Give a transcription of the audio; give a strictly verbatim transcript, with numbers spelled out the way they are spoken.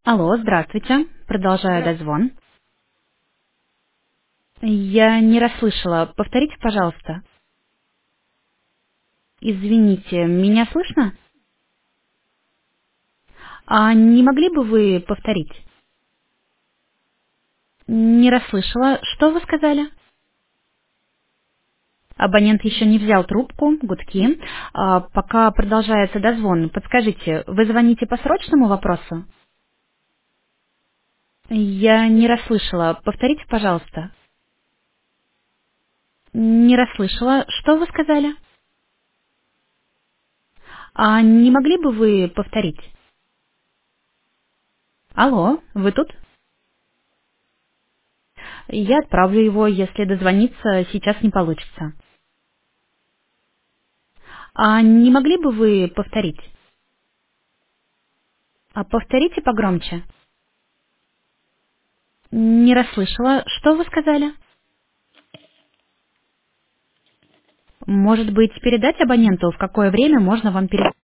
Алло, здравствуйте. Продолжаю Здравствуйте. дозвон. Я не расслышала. Повторите, пожалуйста. Извините, меня слышно? А не могли бы вы повторить? Не расслышала. Что вы сказали? Абонент еще не взял трубку, гудки. А, пока продолжается дозвон, подскажите, вы звоните по срочному вопросу? Я не расслышала. Повторите, пожалуйста. Не расслышала. Что вы сказали? А не могли бы вы повторить? Алло, вы тут? Я отправлю его, если дозвониться сейчас не получится. А не могли бы вы повторить? А повторите погромче. Не расслышала. Что вы сказали? Может быть, передать абоненту, в какое время можно вам передать?